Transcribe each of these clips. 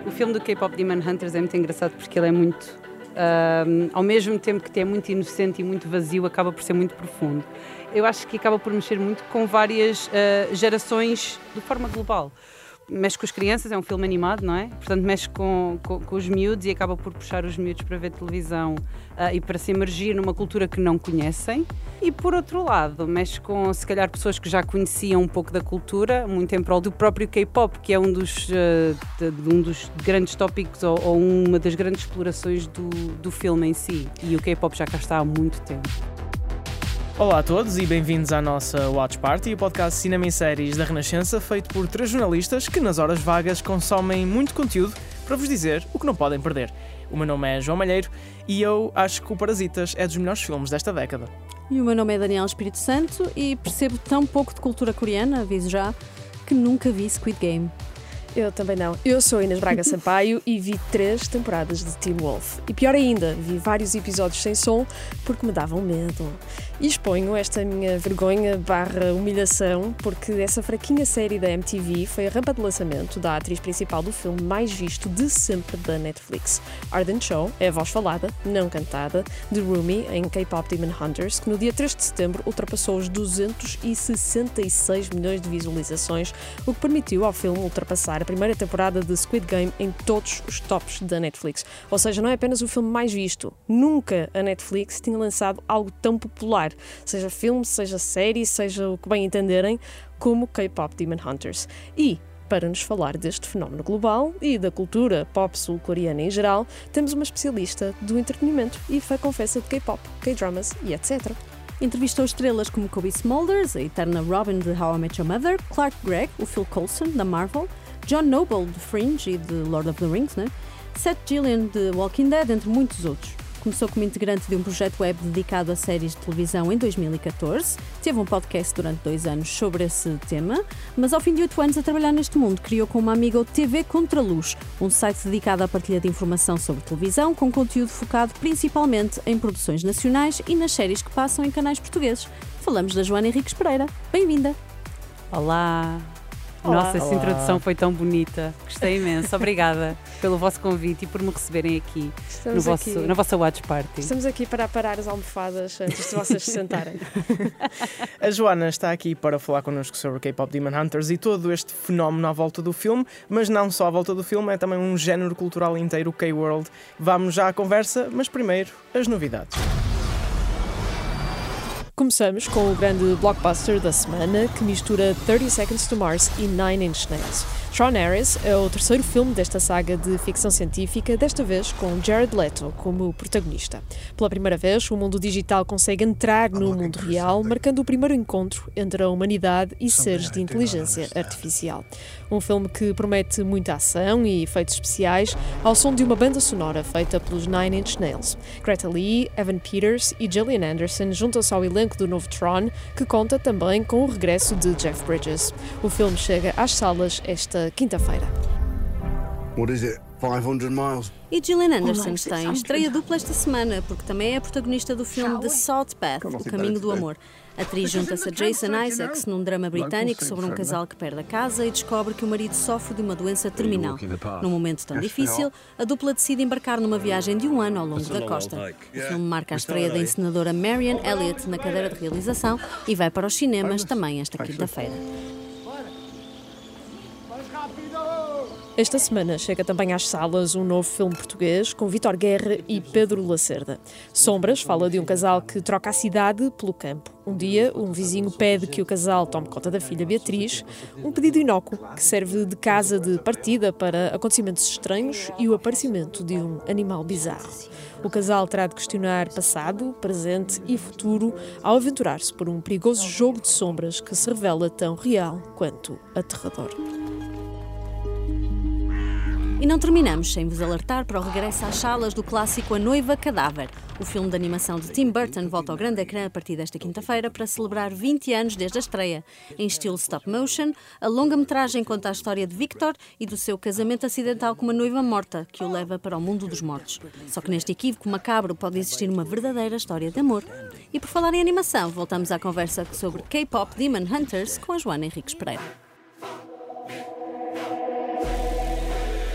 O filme do K-Pop Demon Hunters é muito engraçado porque ele é muito, ao mesmo tempo que é muito inocente e muito vazio, acaba por ser muito profundo. Eu acho que acaba por mexer muito com várias gerações de forma global. Mexe com as crianças, é um filme animado, não é? Portanto, mexe com os miúdos e acaba por puxar os miúdos para ver televisão e para se emergir numa cultura que não conhecem. E, por outro lado, mexe com, se calhar, pessoas que já conheciam um pouco da cultura, muito em prol do próprio K-pop, que é um dos grandes tópicos ou uma das grandes explorações do filme em si. E o K-pop já cá está há muito tempo. Olá a todos e bem-vindos à nossa Watch Party, o podcast Cinema e Séries da Renascença, feito por 3 jornalistas que nas horas vagas consomem muito conteúdo para vos dizer o que não podem perder. O meu nome é João Malheiro e eu acho que o Parasitas é dos melhores filmes desta década. E o meu nome é Daniel Espírito Santo e percebo tão pouco de cultura coreana, aviso já, que nunca vi Squid Game. Eu também não. Eu sou Inês Braga Sampaio e vi 3 temporadas de Teen Wolf. E pior ainda, vi vários episódios sem som porque me davam medo. E exponho esta minha vergonha/humilhação porque essa fraquinha série da MTV foi a rampa de lançamento da atriz principal do filme mais visto de sempre da Netflix. Ardent Cho é a voz falada, não cantada, de Rumi em K-Pop Demon Hunters, que no dia 3 de setembro ultrapassou os 266 milhões de visualizações, o que permitiu ao filme ultrapassar a primeira temporada de Squid Game em todos os tops da Netflix. Ou seja, não é apenas o filme mais visto. Nunca a Netflix tinha lançado algo tão popular, seja filme, seja série, seja o que bem entenderem, como K-Pop Demon Hunters. E, para nos falar deste fenómeno global e da cultura pop sul-coreana em geral, temos uma especialista do entretenimento e fã confessa de K-pop, K-dramas e etc. Entrevistou estrelas como Cobie Smulders, a eterna Robin de How I Met Your Mother, Clark Gregg, o Phil Coulson, da Marvel, John Noble, de Fringe e de Lord of the Rings, né? Seth Gillian, de Walking Dead, entre muitos outros. Começou como integrante de um projeto web dedicado a séries de televisão em 2014, teve um podcast durante 2 anos sobre esse tema, mas ao fim de 8 anos a trabalhar neste mundo, criou com uma amiga o TV Contraluz, um site dedicado à partilha de informação sobre televisão, com conteúdo focado principalmente em produções nacionais e nas séries que passam em canais portugueses. Falamos da Joana Henriques Pereira. Bem-vinda! Olá! Nossa, essa introdução foi tão bonita. Gostei imenso. Obrigada pelo vosso convite e por me receberem aqui, na vossa Watch Party. Estamos aqui para parar as almofadas antes de vocês se sentarem. A Joana está aqui para falar connosco sobre K-Pop Demon Hunters e todo este fenómeno à volta do filme, mas não só à volta do filme, é também um género cultural inteiro, o K-World. Vamos já à conversa, mas primeiro as novidades. Começamos com o grande blockbuster da semana, que mistura 30 Seconds to Mars e Nine Inch Nails. Tron Ares é o terceiro filme desta saga de ficção científica, desta vez com Jared Leto como protagonista. Pela primeira vez, o mundo digital consegue entrar no mundo real, marcando o primeiro encontro entre a humanidade e seres de inteligência artificial. Um filme que promete muita ação e efeitos especiais ao som de uma banda sonora feita pelos Nine Inch Nails. Greta Lee, Evan Peters e Gillian Anderson juntam-se ao elenco do novo Tron, que conta também com o regresso de Jeff Bridges. O filme chega às salas esta quinta-feira. What is it? 500 miles? E Gillian Anderson tem estreia dupla esta semana, porque também é a protagonista do filme The Salt Path, O Caminho do Amor. A atriz junta-se a Jason Isaacs num drama britânico sobre um casal que perde a casa e descobre que o marido sofre de uma doença terminal. Num momento tão difícil, a dupla decide embarcar numa viagem de 1 ano ao longo da costa. O filme marca a estreia da encenadora Marianne Elliott na cadeira de realização e vai para os cinemas também esta quinta-feira. Esta semana chega também às salas um novo filme português com Vítor Guerra e Pedro Lacerda. Sombras fala de um casal que troca a cidade pelo campo. Um dia, um vizinho pede que o casal tome conta da filha Beatriz, um pedido inócuo que serve de casa de partida para acontecimentos estranhos e o aparecimento de um animal bizarro. O casal terá de questionar passado, presente e futuro ao aventurar-se por um perigoso jogo de sombras que se revela tão real quanto aterrador. E não terminamos sem vos alertar para o regresso às salas do clássico A Noiva Cadáver. O filme de animação de Tim Burton volta ao grande ecrã a partir desta quinta-feira para celebrar 20 anos desde a estreia. Em estilo stop motion, a longa-metragem conta a história de Victor e do seu casamento acidental com uma noiva morta, que o leva para o mundo dos mortos. Só que neste equívoco macabro pode existir uma verdadeira história de amor. E por falar em animação, voltamos à conversa sobre K-Pop Demon Hunters com a Joana Henriques Pereira.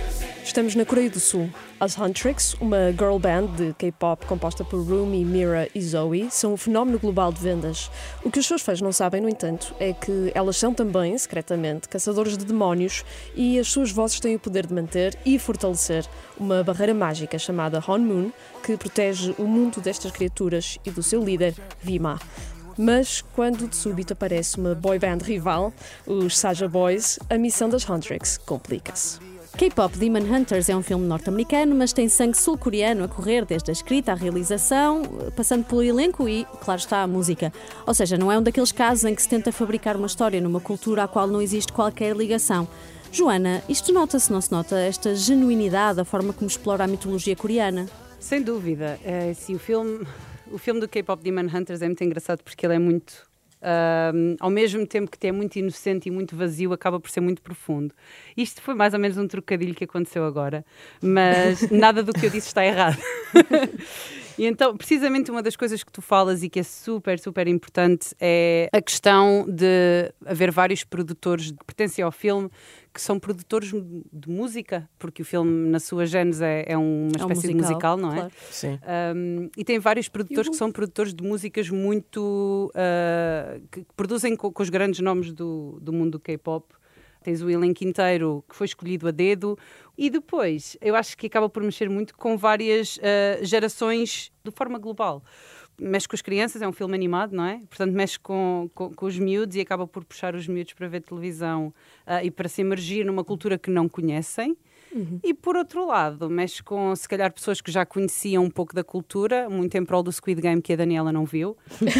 Estamos na Coreia do Sul. As Huntrix, uma girl band de K-pop composta por Rumi, Mira e Zoe, são um fenómeno global de vendas. O que os seus fãs não sabem, no entanto, é que elas são também, secretamente, caçadores de demónios e as suas vozes têm o poder de manter e fortalecer uma barreira mágica chamada Honmun, que protege o mundo destas criaturas e do seu líder, V-Ma. Mas, quando de súbito aparece uma boy band rival, os Saja Boys, a missão das Huntrix complica-se. K-Pop Demon Hunters é um filme norte-americano, mas tem sangue sul-coreano a correr desde a escrita à realização, passando pelo elenco e, claro está, a música. Ou seja, não é um daqueles casos em que se tenta fabricar uma história numa cultura à qual não existe qualquer ligação. Joana, isto nota-se, não se nota, esta genuinidade, a forma como explora a mitologia coreana? Sem dúvida. Sim, o filme do K-Pop Demon Hunters é muito engraçado porque ele é muito... ao mesmo tempo que é muito inocente e muito vazio, acaba por ser muito profundo. Isto foi mais ou menos um trocadilho que aconteceu agora, mas nada do que eu disse está errado. E então, precisamente uma das coisas que tu falas e que é super, super importante é a questão de haver vários produtores que pertencem ao filme que são produtores de música, porque o filme, na sua gênese, é uma espécie de musical, não é? Claro. Sim. E tem vários produtores que são produtores de músicas muito... que produzem com os grandes nomes do mundo do K-pop. Tens o elenco inteiro que foi escolhido a dedo e depois eu acho que acaba por mexer muito com várias gerações de forma global. Mexe com as crianças, é um filme animado, não é? Portanto, mexe com os miúdos e acaba por puxar os miúdos para ver televisão e para se emergir numa cultura que não conhecem. E por outro lado, mexe com, se calhar, pessoas que já conheciam um pouco da cultura, muito em prol do Squid Game, que a Daniela não viu.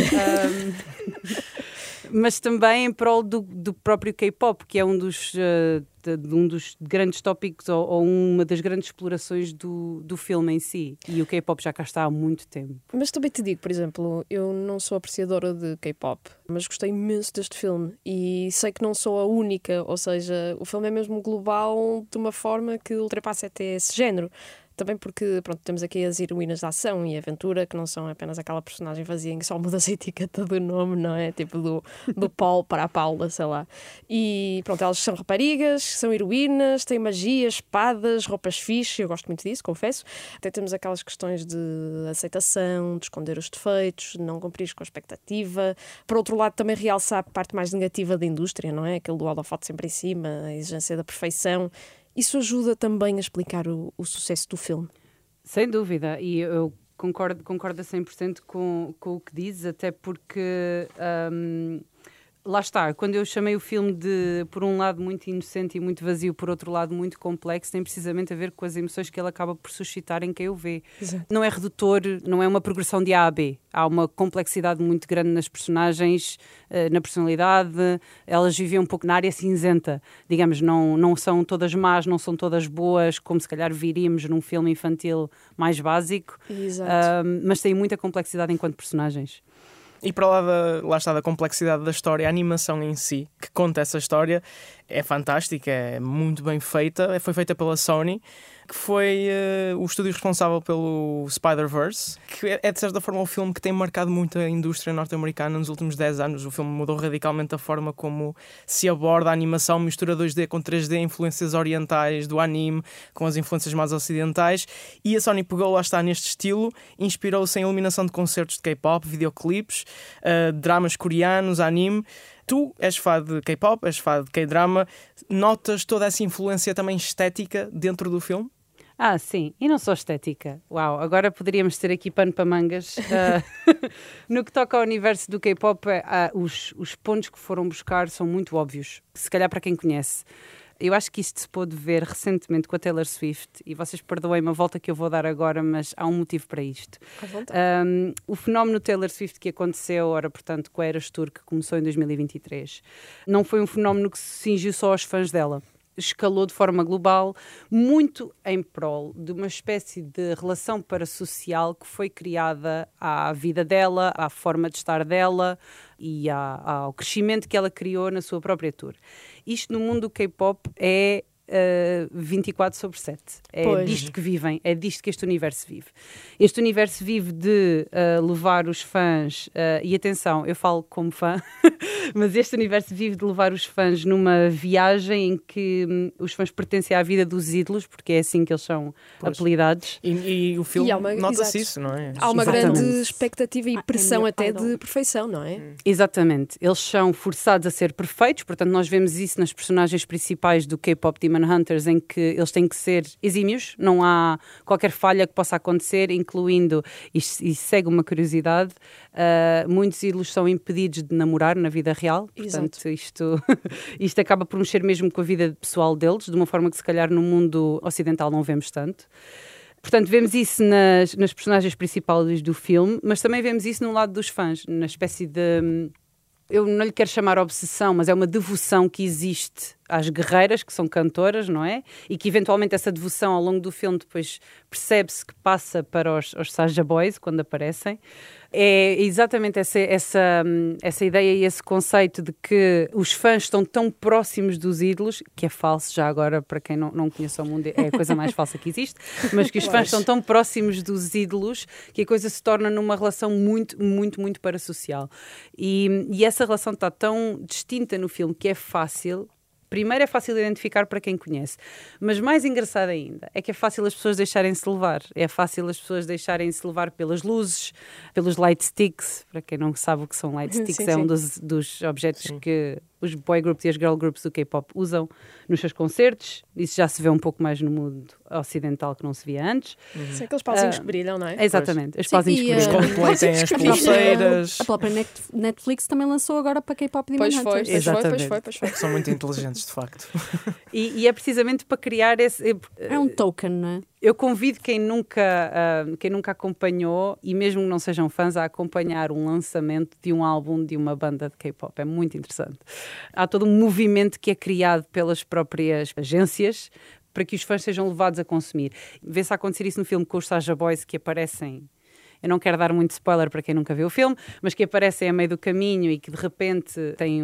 Mas também em prol do próprio K-pop, que é um dos grandes tópicos ou uma das grandes explorações do filme em si. E o K-pop já cá está há muito tempo. Mas também te digo, por exemplo, eu não sou apreciadora de K-pop, mas gostei imenso deste filme e sei que não sou a única, ou seja, o filme é mesmo global de uma forma que ultrapassa até esse género. Também porque, pronto, temos aqui as heroínas de ação e aventura, que não são apenas aquela personagem vazia em que só muda a etiqueta do nome, não é? Tipo do Paul para a Paula, sei lá. E pronto, elas são raparigas, são heroínas, têm magia, espadas, roupas fixe, eu gosto muito disso, confesso. Até temos aquelas questões de aceitação, de esconder os defeitos, de não cumprir com a expectativa. Por outro lado, também realçar a parte mais negativa da indústria, não é? Aquele do holofote sempre em cima, a exigência da perfeição. Isso ajuda também a explicar o sucesso do filme. Sem dúvida, e eu concordo a 100% com o que dizes, até porque lá está, quando eu chamei o filme de, por um lado, muito inocente e muito vazio, por outro lado, muito complexo, tem precisamente a ver com as emoções que ele acaba por suscitar em quem o vê. Exato. Não é redutor, não é uma progressão de A a B. Há uma complexidade muito grande nas personagens, na personalidade. Elas vivem um pouco na área cinzenta. Digamos, não são todas más, não são todas boas, como se calhar viríamos num filme infantil mais básico. Exato. Mas têm muita complexidade enquanto personagens. E para lá está da complexidade da história, a animação em si, que conta essa história, é fantástica, é muito bem feita. Foi feita pela Sony, que foi o estúdio responsável pelo Spider-Verse, que é de certa forma um filme que tem marcado muito a indústria norte-americana nos últimos 10 anos. O filme mudou radicalmente a forma como se aborda a animação, mistura 2D com 3D, influências orientais do anime com as influências mais ocidentais, e a Sony pegou, lá está, neste estilo, inspirou-se em iluminação de concertos de K-pop, videoclipes, dramas coreanos, anime. Tu és fã de K-pop, és fã de K-drama, notas toda essa influência também estética dentro do filme? Ah, sim, e não só estética. Uau, agora poderíamos ter aqui pano para mangas. No que toca ao universo do K-pop, os pontos que foram buscar são muito óbvios, se calhar para quem conhece. Eu acho que isto se pôde ver recentemente com a Taylor Swift, e vocês perdoem-me a volta que eu vou dar agora, mas há um motivo para isto. O fenómeno Taylor Swift que aconteceu, portanto, com a Eras Tour, que começou em 2023, não foi um fenómeno que se cingiu só aos fãs dela. Escalou de forma global, muito em prol de uma espécie de relação parasocial que foi criada à vida dela, à forma de estar dela e ao crescimento que ela criou na sua própria tour. Isto no mundo do K-pop é 24/7. É Pois. disto que vivem, é disto que este universo vive. Este universo vive de levar os fãs, e atenção, eu falo como fã, mas este universo vive de levar os fãs numa viagem em que os fãs pertencem à vida dos ídolos, porque é assim que eles são apelidados. E o filme E há uma- nota-se exato. isso, não é? Há uma Exatamente. grande expectativa e pressão meu até idol. de perfeição, não é? Exatamente. Eles são forçados a ser perfeitos, portanto nós vemos isso nas personagens principais do K-Pop Demon Hunters, em que eles têm que ser exímios, não há qualquer falha que possa acontecer, incluindo, e segue uma curiosidade, muitos ídolos são impedidos de namorar na vida real, portanto isto acaba por mexer mesmo com a vida pessoal deles, de uma forma que se calhar no mundo ocidental não vemos tanto. Portanto, vemos isso nas personagens principais do filme, mas também vemos isso no lado dos fãs, na espécie de... Eu não lhe quero chamar obsessão, mas é uma devoção que existe às guerreiras, que são cantoras, não é? E que eventualmente essa devoção ao longo do filme depois percebe-se que passa para os Saja Boys, quando aparecem. É exatamente essa ideia e esse conceito de que os fãs estão tão próximos dos ídolos, que é falso já agora, para quem não conhece o mundo, é a coisa mais falsa que existe, mas que os fãs estão tão próximos dos ídolos que a coisa se torna numa relação muito, muito, muito parasocial. E essa relação está tão distinta no filme que é fácil. Primeiro é fácil identificar para quem conhece, mas mais engraçado ainda é que é fácil as pessoas deixarem-se levar. É fácil as pessoas deixarem-se levar pelas luzes, pelos light sticks. Para quem não sabe o que são light sticks, Sim, é sim. um dos objetos que os boy groups e as girl groups do K-pop usam nos seus concertos. Isso já se vê um pouco mais no mundo ocidental que não se via antes. São aqueles pauzinhos que brilham, não é? Exatamente, as Sim, pauzinhos e, que Os brilham. Coldplay têm as pulseiras, A própria Netflix também lançou agora para K-Pop Demon Pois foi, Hunters. Exatamente. são muito inteligentes, de facto. E é precisamente para criar esse... É um token, não é? Eu convido quem nunca acompanhou, e mesmo que não sejam fãs, a acompanhar um lançamento de um álbum de uma banda de K-pop. É muito interessante. Há todo um movimento que é criado pelas próprias agências para que os fãs sejam levados a consumir. Vê-se a acontecer isso no filme com os Saja Boys, que aparecem... Eu não quero dar muito spoiler para quem nunca viu o filme, mas que aparecem a meio do caminho e que de repente têm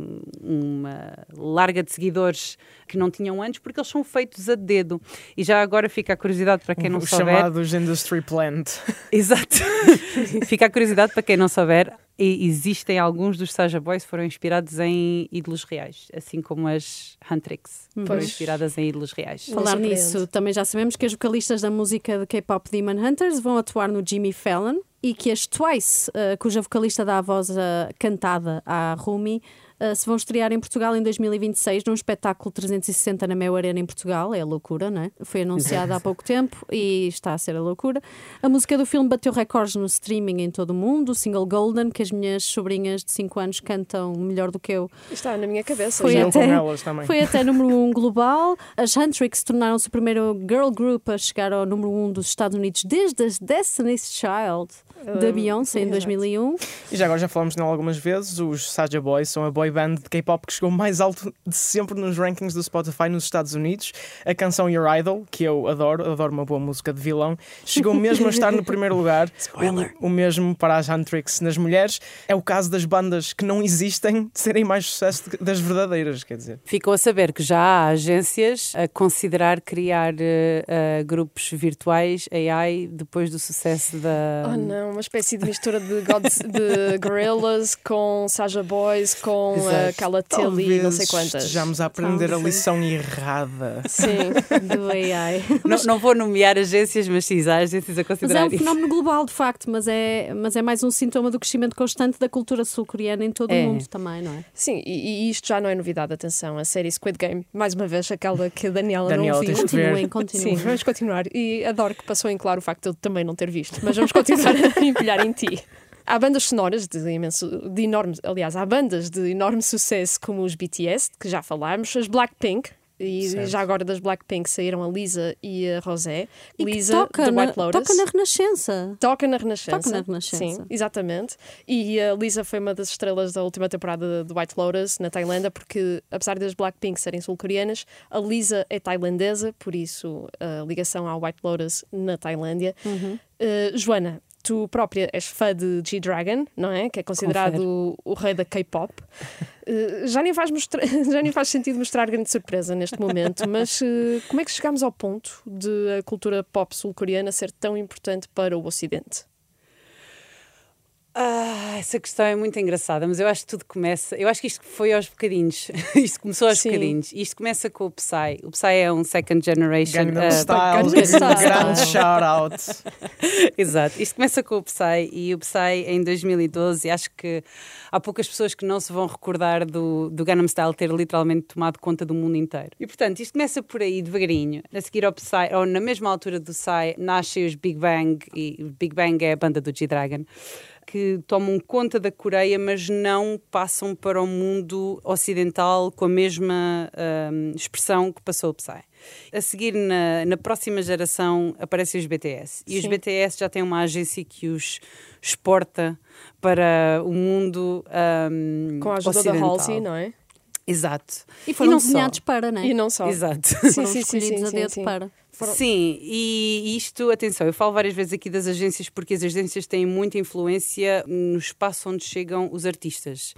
uma larga de seguidores que não tinham antes, porque eles são feitos a dedo. E já agora fica a curiosidade para quem não Os souber. chamados Industry Plant. Exato. Fica a curiosidade para quem não souber. E existem alguns dos Saja Boys que foram inspirados em ídolos reais, assim como as Huntrix foram Pois. inspiradas em ídolos reais. Não Falar surpreende. nisso, também já sabemos que as vocalistas da música de K-pop Demon Hunters vão atuar no Jimmy Fallon e que as Twice, cuja vocalista dá a voz cantada à Rumi, se vão estrear em Portugal em 2026 num espetáculo 360 na Mel Arena em Portugal. É a loucura, não é? Foi anunciado há pouco tempo e está a ser a loucura. A música do filme bateu recordes no streaming em todo o mundo. O single Golden, que as minhas sobrinhas de 5 anos cantam melhor do que eu, Está na minha cabeça. Foi E já. eu com até- elas também. foi até número 1 global. As Huntrix tornaram-se o primeiro girl group a chegar ao número 1 dos Estados Unidos desde as Destiny's Child da Beyoncé em exato. 2001. E já agora já falamos nela algumas vezes, os Saja Boys são a boy band de K-pop que chegou mais alto de sempre nos rankings do Spotify nos Estados Unidos. A canção Your Idol, que eu adoro uma boa música de vilão, chegou mesmo a estar no primeiro lugar. O mesmo para as Huntrix nas mulheres. É o caso das bandas que não existem de serem mais sucesso das verdadeiras, quer dizer. Ficam a saber que já há agências a considerar criar grupos virtuais AI depois do sucesso da... Oh não, uma espécie de mistura de Gorillaz com Saja Boys, com Exato. aquela Tilly, não sei quantas. Estejamos a aprender a Talvez. lição errada. Sim. Do AI. Não vou nomear agências, mas sim, há agências a Mas é considerar um isso. fenómeno global, de facto, mas é mais um sintoma do crescimento constante da cultura sul-coreana em todo o É. mundo também, não é? Sim, e isto já não é novidade, atenção. A série Squid Game, mais uma vez, aquela que a Daniela Daniela, não viu. tens de ver. Continuem. Sim, vamos continuar. E adoro que passou em claro o facto de eu também não ter visto, mas vamos continuar a empilhar em ti. Há bandas sonoras há bandas de enorme sucesso como os BTS, que já falámos, as Blackpink, e Certo. já agora das Blackpink saíram a Lisa e a Rosé. E que Lisa, toca da na, White Lotus. toca na Renascença. Toca na Renascença. Toca na Renascença. Sim, exatamente. E a Lisa foi uma das estrelas da última temporada de White Lotus, na Tailândia, porque, apesar das Blackpink serem sul-coreanas, a Lisa é tailandesa, por isso a ligação ao White Lotus na Tailândia. Joana, Tu própria és fã de G-Dragon, não é? Que é considerado o rei da K-pop. Já nem faz sentido mostrar grande surpresa neste momento, mas como é que chegámos ao ponto de a cultura pop sul-coreana ser tão importante para o Ocidente? Essa questão é muito engraçada, mas eu acho que tudo começa. Eu acho que isto foi aos bocadinhos. Isto começou aos bocadinhos. Isto começa com o Psy. O Psy é um second generation. Gangnam Style, grande shout-out. Exato. Isto começa com o Psy e o Psy em 2012. Acho que há poucas pessoas que não se vão recordar do Gangnam Style ter literalmente tomado conta do mundo inteiro. E portanto, isto começa por aí devagarinho. A seguir ao Psy, ou na mesma altura do Psy, nascem os Big Bang. E o Big Bang é a banda do G-Dragon, que tomam conta da Coreia, mas não passam para o mundo ocidental com a mesma expressão que passou o Psy. A seguir, na próxima geração, aparecem os BTS. E os BTS já têm uma agência que os exporta para o mundo com a ajuda ocidental. da Halsey, não é? Exato. E foram desenhados para, não é? E não só. Exato. Foram escolhidos a dedo para. Sim, e isto, atenção, eu falo várias vezes aqui das agências porque as agências têm muita influência no espaço onde chegam os artistas.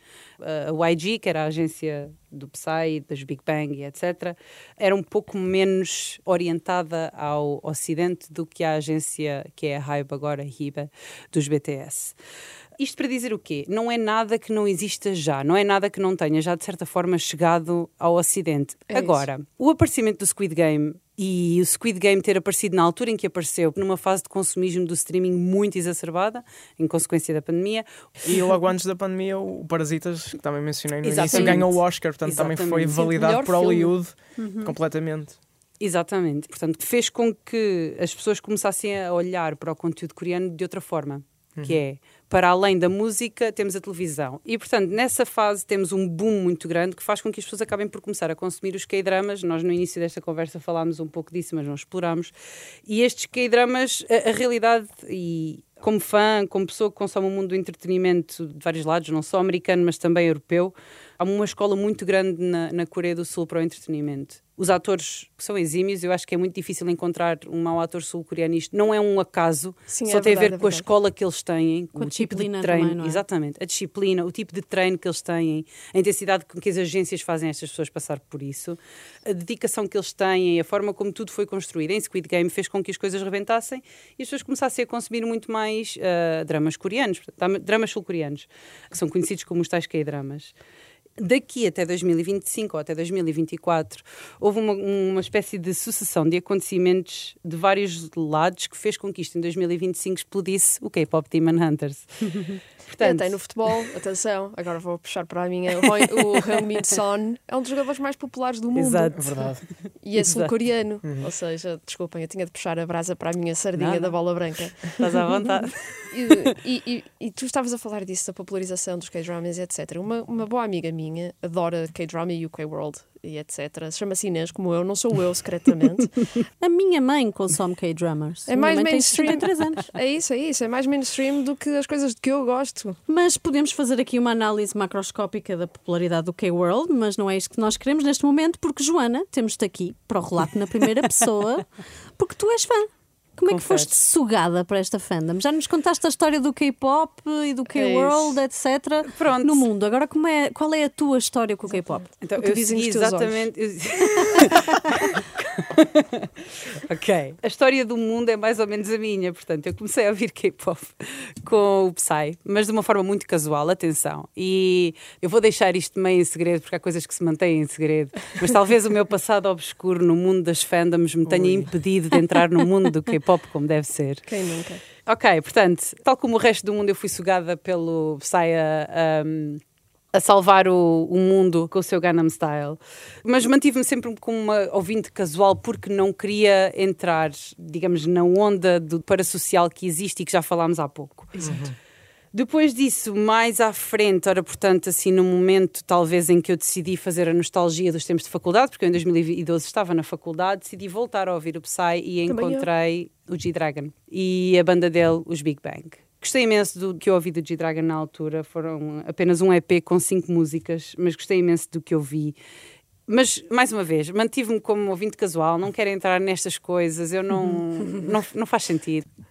A YG, que era a agência do Psy, das Big Bang e etc., era um pouco menos orientada ao Ocidente do que a agência que é a HYBE agora, HYBE, dos BTS. Isto para dizer o quê? Não é nada que não exista já, não é nada que não tenha já de certa forma chegado ao Ocidente. Agora, o aparecimento do Squid Game e o Squid Game ter aparecido na altura em que apareceu, numa fase de consumismo do streaming muito exacerbada, em consequência da pandemia. E logo antes da pandemia, o Parasitas, que também mencionei no início, ganhou o Oscar, portanto também foi validado por Hollywood completamente. Exatamente. Portanto, fez com que as pessoas começassem a olhar para o conteúdo coreano de outra forma, que é, para além da música, temos a televisão. E, portanto, nessa fase temos um boom muito grande que faz com que as pessoas acabem por começar a consumir os K-dramas. Nós, no início desta conversa, falámos um pouco disso, mas não explorámos. E estes K-dramas, a realidade, e como fã, como pessoa que consome o mundo do entretenimento de vários lados, não só americano, mas também europeu, há uma escola muito grande na Coreia do Sul para o entretenimento. Os atores são exímios, eu acho que é muito difícil encontrar um mau ator sul-coreano. Isto não é um acaso, só tem a ver com a escola que eles têm, com o tipo de treino. Também, não é? Exatamente, a disciplina, o tipo de treino que eles têm, a intensidade com que as agências fazem estas pessoas passar por isso, a dedicação que eles têm, a forma como tudo foi construído em Squid Game fez com que as coisas rebentassem e as pessoas começassem a consumir muito mais dramas coreanos, dramas sul-coreanos, que são conhecidos como os tais K-dramas. Daqui até 2025 ou até 2024 houve uma espécie de sucessão de acontecimentos de vários lados que fez com que isto em 2025 explodisse o K-pop Demon Hunters. Portanto, até no futebol, atenção, agora vou puxar para a minha, o Heung-min Son é um dos jogadores mais populares do mundo. Exato. É verdade. E é sul-coreano. Ou seja, desculpem, eu tinha de puxar a brasa para a minha sardinha da bola branca. Estás à vontade. E tu estavas a falar disso, da popularização dos K-dramas, etc. Uma boa amiga minha adora K-drama e UK World e etc. Chama-se Inês, como eu, não sou eu secretamente. A minha mãe consome K-dramas. É mais mainstream. Tem 63 anos. É isso. É mais mainstream do que as coisas de que eu gosto. Mas podemos fazer aqui uma análise macroscópica da popularidade do K-World, mas não é isto que nós queremos neste momento, porque, Joana, temos-te aqui para o relato na primeira pessoa, porque tu és fã. Como é que foste sugada para esta fandom? Já nos contaste a história do K-pop e do K-World, etc. Pronto. No mundo. Agora, qual é a tua história com o K-pop? Então, eu segui exatamente. Ok. A história do mundo é mais ou menos a minha. Portanto, eu comecei a ouvir K-pop com o Psy, mas de uma forma muito casual, atenção. E eu vou deixar isto meio em segredo, porque há coisas que se mantêm em segredo. Mas talvez o meu passado obscuro no mundo das fandoms me tenha impedido de entrar no mundo do K-pop como deve ser. Quem nunca? Ok, portanto, tal como o resto do mundo, eu fui sugada pelo Psy a salvar o mundo com o seu Gangnam Style. Mas mantive-me sempre como uma ouvinte casual porque não queria entrar, digamos, na onda do parasocial que existe e que já falámos há pouco. Exato. Depois disso, mais à frente, portanto, assim, no momento talvez em que eu decidi fazer a nostalgia dos tempos de faculdade, porque eu em 2012 estava na faculdade, decidi voltar a ouvir o Psy e encontrei o G-Dragon e a banda dele, os Big Bang. Gostei imenso do que eu ouvi do G-Dragon na altura, foram apenas um EP com 5 músicas, mas gostei imenso do que eu vi. Mas, mais uma vez, mantive-me como ouvinte casual, não quero entrar nestas coisas, eu não faz sentido.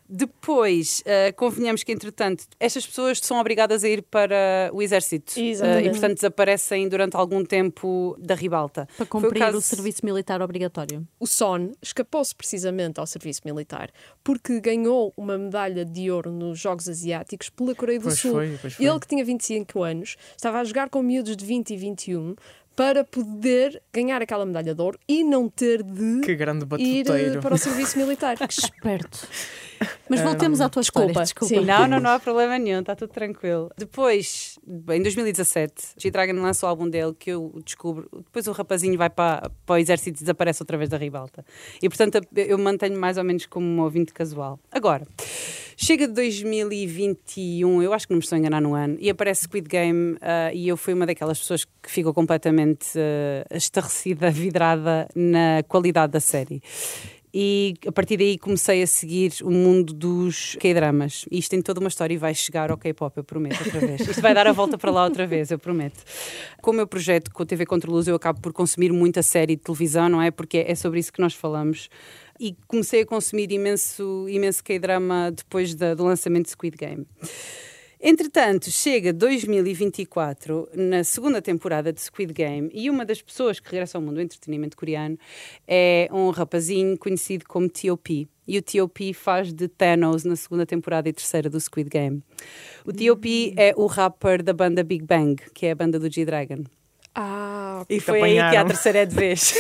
Depois, convenhamos que, entretanto, estas pessoas são obrigadas a ir para o exército. Exatamente. E, portanto, desaparecem durante algum tempo da ribalta. Para cumprir caso- o serviço militar obrigatório. O Son escapou-se precisamente ao serviço militar porque ganhou uma medalha de ouro nos Jogos Asiáticos pela Coreia do Pois Sul. foi. Ele, que tinha 25 anos, estava a jogar com miúdos de 20 e 21 para poder ganhar aquela medalha de ouro e não ter de Que grande ir batuteiro. para o serviço militar. Esperto. Mas voltemos à tua desculpa, história. sim. Não há problema nenhum, está tudo tranquilo. Depois, em 2017, G-Dragon lança o álbum dele, que eu descubro. Depois o rapazinho vai para o exército e desaparece outra vez da ribalta. E, portanto, eu mantenho mais ou menos como um ouvinte casual. Agora, chega de 2021, eu acho que não me estou a enganar no ano, e aparece Squid Game, e eu fui uma daquelas pessoas que ficou completamente estarrecida, vidrada na qualidade da série. E a partir daí comecei a seguir o mundo dos K-dramas. E isto tem toda uma história e vai chegar ao K-pop, eu prometo, outra vez. Isto vai dar a volta para lá outra vez, eu prometo. Com o meu projeto com a TV Contra Luz, eu acabo por consumir muita série de televisão, não é? Porque é sobre isso que nós falamos. E comecei a consumir imenso K-drama depois do lançamento de Squid Game. Entretanto, chega 2024, na segunda temporada de Squid Game, e uma das pessoas que regressa ao mundo do entretenimento coreano é um rapazinho conhecido como T.O.P. E o T.O.P. faz de Thanos na segunda temporada e terceira do Squid Game. O T.O.P. é o rapper da banda Big Bang, que é a banda do G-Dragon. E foi aí que a terceira é de vez.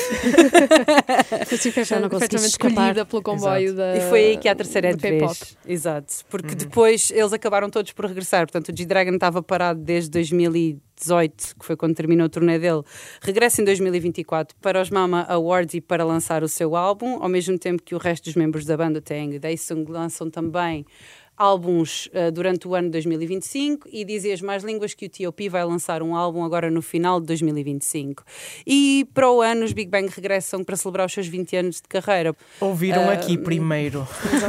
Já não conseguiste Perfeitamente escapar. escolhida pelo comboio da E foi aí que a terceira é do de K-pop. vez. Exato. Porque depois eles acabaram todos por regressar. Portanto, o G-Dragon estava parado desde 2018, que foi quando terminou o turnê dele. Regressa em 2024 para os Mama Awards e para lançar o seu álbum, ao mesmo tempo que o resto dos membros da banda, Taeyang e Daesung, lançam também álbuns durante o ano de 2025, e dizem as más línguas que o T.O.P. vai lançar um álbum agora no final de 2025. E para o ano os Big Bang regressam para celebrar os seus 20 anos de carreira. Ouviram aqui primeiro.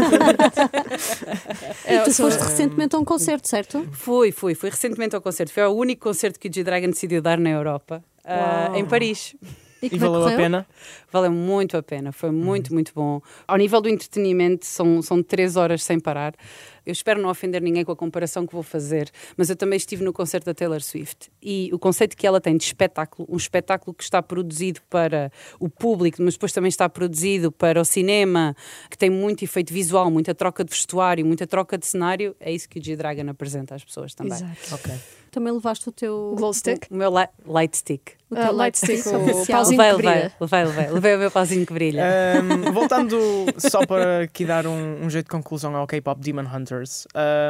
E tu foste recentemente a um concerto, certo? Fui recentemente ao concerto. Foi o único concerto que o G-Dragon decidiu dar na Europa, em Paris. E E como é que valeu a correu? pena? Valeu muito a pena, foi muito, muito bom. Ao nível do entretenimento, são 3 horas sem parar. Eu espero não ofender ninguém com a comparação que vou fazer, mas eu também estive no concerto da Taylor Swift. E o conceito que ela tem de espetáculo, um espetáculo que está produzido para o público, mas depois também está produzido para o cinema, que tem muito efeito visual, muita troca de vestuário, muita troca de cenário, é isso que o G-Dragon apresenta às pessoas também. Exato. Ok. Também levaste o teu Glow stick? O meu light stick. o teu Light stick, o oficial. pauzinho que brilha. Levei o meu pauzinho que brilha. Voltando só para aqui dar um jeito de conclusão ao K-pop Demon Hunters.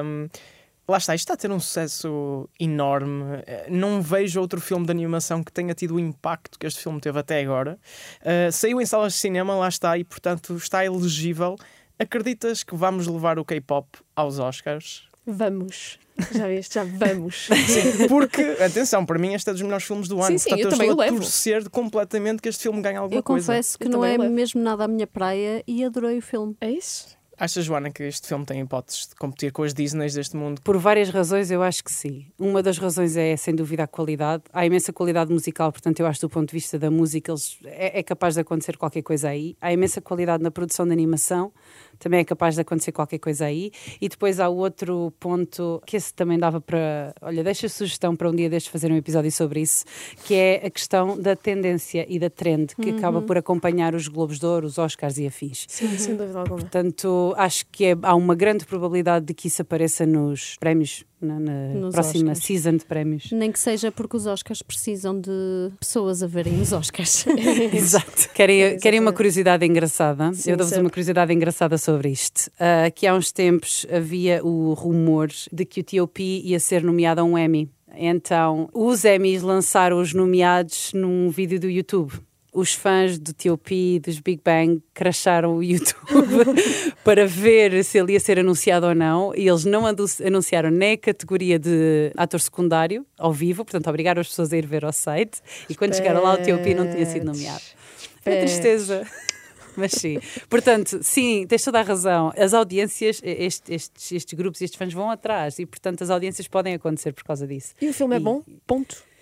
Lá está, isto está a ter um sucesso enorme. Não vejo outro filme de animação que tenha tido o impacto que este filme teve até agora. Saiu em salas de cinema, lá está, e portanto está elegível. Acreditas que vamos levar o K-pop aos Oscars? Vamos. Já viste? Já vamos. Sim, porque, atenção, para mim este é dos melhores filmes do ano. Sim, Portanto, eu também estou o a levo. torcer completamente que este filme ganhe alguma Eu coisa. confesso que Eu não também é levo. mesmo nada a minha praia e adorei o filme. É isso? Achas, Joana, que este filme tem hipóteses de competir com as Disneys deste mundo? Por várias razões, eu acho que sim. Uma das razões é, sem dúvida, a qualidade. Há imensa qualidade musical, portanto, eu acho que do ponto de vista da música é capaz de acontecer qualquer coisa aí. Há imensa qualidade na produção de animação, também é capaz de acontecer qualquer coisa aí. E depois há outro ponto, que esse também dava para... Olha, deixa a sugestão para um dia destes fazer um episódio sobre isso, que é a questão da tendência e da trend, que acaba por acompanhar os Globos de Ouro, os Oscars e afins. Sim, sem dúvida alguma. Portanto, acho que há uma grande probabilidade de que isso apareça nos prémios, na Nos próxima Oscars. season de prémios. Nem que seja porque os Oscars precisam de pessoas a verem os Oscars. Exato. Querem uma curiosidade engraçada? Sim, Eu dou-vos sempre. uma curiosidade engraçada sobre isto. Que há uns tempos havia o rumor de que o T.O.P. ia ser nomeado a um Emmy. Então, os Emmys lançaram os nomeados num vídeo do YouTube. Os fãs do T.O.P. e dos Big Bang crasharam o YouTube para ver se ele ia ser anunciado ou não, e eles não anunciaram nem a categoria de ator secundário ao vivo, portanto obrigaram as pessoas a ir ver ao site, e quando chegaram lá o T.O.P. não tinha sido nomeado. É tristeza. Mas sim, portanto, sim, tens toda a razão. As audiências, estes grupos, estes fãs vão atrás, e portanto as audiências podem acontecer por causa disso. E o filme é bom? Ponto.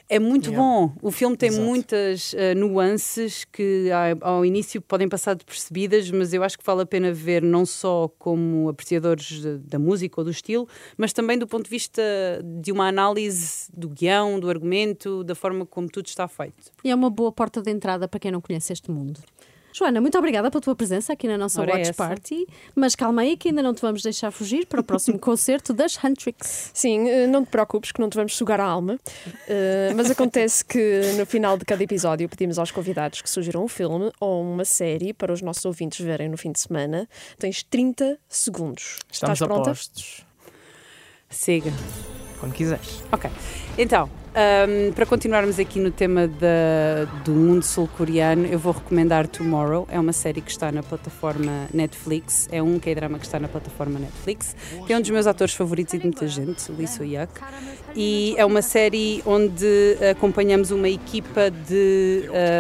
É muito Yeah. bom. O filme tem Exato. muitas nuances que ao início podem passar despercebidas, mas eu acho que vale a pena ver não só como apreciadores da música ou do estilo, mas também do ponto de vista de uma análise do guião, do argumento, da forma como tudo está feito. E é uma boa porta de entrada para quem não conhece este mundo. Joana, muito obrigada pela tua presença aqui na nossa Ora, Watch essa. Party. Mas calma aí que ainda não te vamos deixar fugir para o próximo concerto das Huntrix. Sim, não te preocupes que não te vamos sugar a alma, mas acontece que no final de cada episódio pedimos aos convidados que sugiram um filme ou uma série para os nossos ouvintes verem no fim de semana. Tens 30 segundos. Estamos Estás pronta? apostos. Siga. Quando quiseres. Ok. Então, para continuarmos aqui no tema do mundo sul-coreano, eu vou recomendar Tomorrow. É uma série que está na plataforma Netflix. É um K-drama que está na plataforma Netflix. Tem um dos meus atores favoritos e de muita gente, o Lee Soo-hyuk. E é uma série onde acompanhamos uma equipa de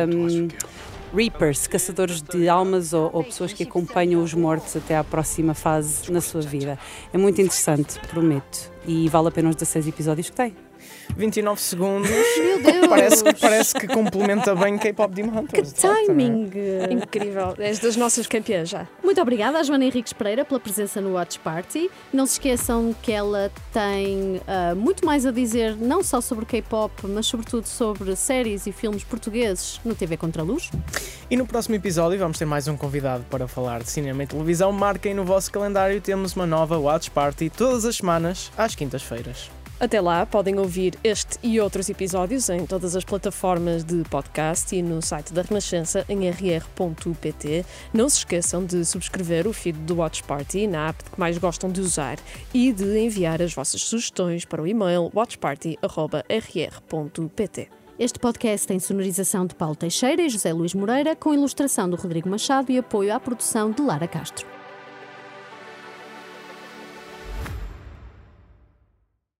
Reapers, caçadores de almas ou pessoas que acompanham os mortos até à próxima fase na sua vida. É muito interessante, prometo. E vale a pena os 16 episódios que tem. 29 segundos. Meu Deus! Parece que complementa bem K-Pop Demon Hunters. Que timing! Incrível, és das nossas campeãs já. Muito obrigada à Joana Henriques Pereira pela presença no Watch Party. Não se esqueçam que ela tem muito mais a dizer, não só sobre K-pop, mas sobretudo sobre séries e filmes portugueses no TV Contraluz. E no próximo episódio vamos ter mais um convidado para falar de cinema e televisão. Marquem no vosso calendário, temos uma nova Watch Party todas as semanas, às quintas-feiras. Até lá, podem ouvir este e outros episódios em todas as plataformas de podcast e no site da Renascença em rr.pt. Não se esqueçam de subscrever o feed do Watch Party na app que mais gostam de usar e de enviar as vossas sugestões para o e-mail watchparty@rr.pt. Este podcast tem sonorização de Paulo Teixeira e José Luís Moreira, com ilustração do Rodrigo Machado e apoio à produção de Lara Castro.